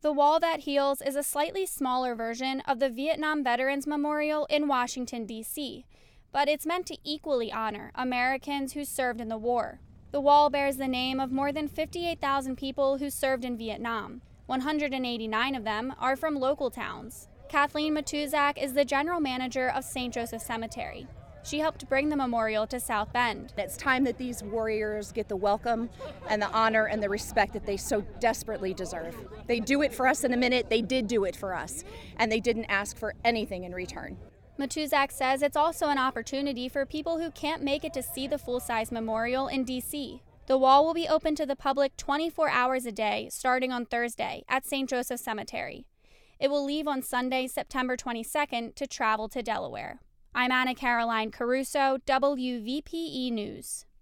The Wall That Heals is a slightly smaller version of the Vietnam Veterans Memorial in Washington, D.C., but it's meant to equally honor Americans who served in the war. The wall bears the name of more than 58,000 people who served in Vietnam. 189 of them are from local towns. Kathleen Matuzak is the general manager of St. Joseph Cemetery. She helped bring the memorial to South Bend. It's time that these warriors get the welcome and the honor and the respect that they so desperately deserve. They do it for us in a minute. They did do it for us, and they didn't ask for anything in return. Matuzak says it's also an opportunity for people who can't make it to see the full-size memorial in D.C. The wall will be open to the public 24 hours a day, starting on Thursday at St. Joseph Cemetery. It will leave on Sunday, September 22nd, to travel to Delaware. I'm Anna Caroline Caruso, WVPE News.